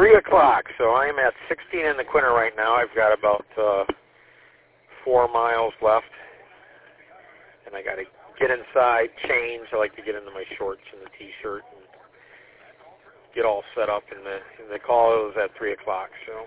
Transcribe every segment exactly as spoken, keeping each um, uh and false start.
three o'clock, so I'm at sixteen in the Quinter right now. I've got about uh, four miles left, and I got to get inside, change. I like to get into my shorts and the T-shirt and get all set up. And the, and the call is at three o'clock, so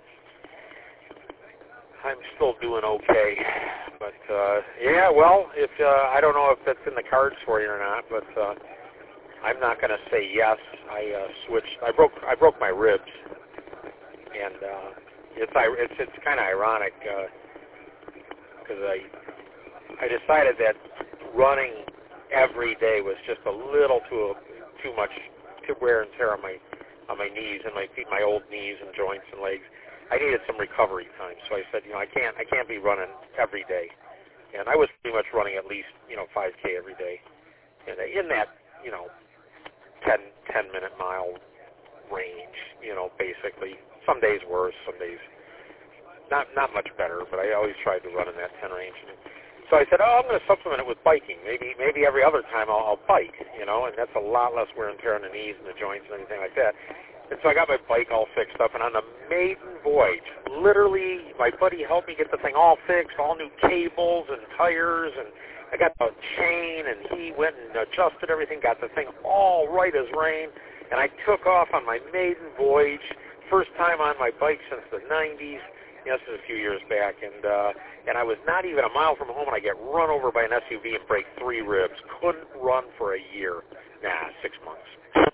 I'm still doing okay. But, uh, yeah, well, if uh, I don't know if that's in the cards for you or not, but uh, I'm not going to say yes. I uh, switched. I broke I broke my ribs, and uh, it's it's it's kind of ironic because uh, I I decided that running every day was just a little too too much to wear and tear on my on my knees and my feet, my old knees and joints and legs. I needed some recovery time, so I said, you know, I can't I can't be running every day, and I was pretty much running at least you know five K every day, and in that you know ten, ten minute mile range, you know, basically. Some days worse, some days not not much better, but I always tried to run in that ten range. So I said, oh, I'm going to supplement it with biking. Maybe maybe every other time I'll, I'll bike, you know, and that's a lot less wear and tear on the knees and the joints and everything like that. And so I got my bike all fixed up, and on the maiden voyage, literally, my buddy helped me get the thing all fixed, all new cables and tires, and I got the chain, and he went and adjusted everything, got the thing all right as rain, and I took off on my maiden voyage, first time on my bike since the nineties. You know, this is a few years back, and uh, and I was not even a mile from home, and I get run over by an S U V and break three ribs. Couldn't run for a year. Nah, six months.